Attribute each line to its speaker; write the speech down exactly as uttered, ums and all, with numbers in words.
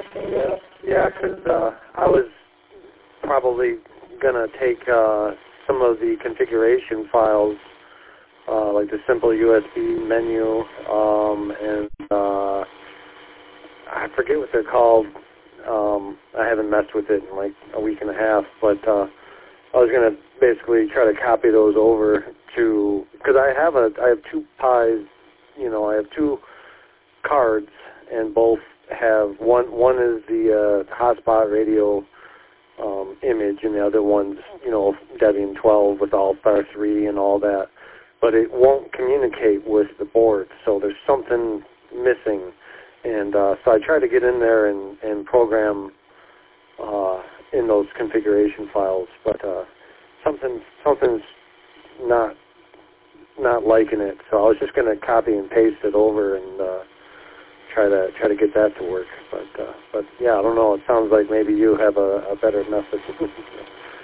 Speaker 1: Yeah, yeah, 'cause uh, I was probably gonna take uh, some of the configuration files, uh, like the simple U S B menu, um, and uh, I forget what they're called. Um, I haven't messed with it in like a week and a half, but uh, I was gonna basically try to copy those over to, because I have a I have two Pi's, you know, I have two cards, and both have one. One is the uh, hotspot radio um, image, and the other one's, you know, Debian twelve with All-Star three and all that. But it won't communicate with the board, so there's something missing. And uh, so I tried to get in there and, and program uh, in those configuration files, but uh, something something's not not liking it. So I was just going to copy and paste it over and uh, try to try to get that to work. But uh, but yeah, I don't know. It sounds like maybe you have a, a better method.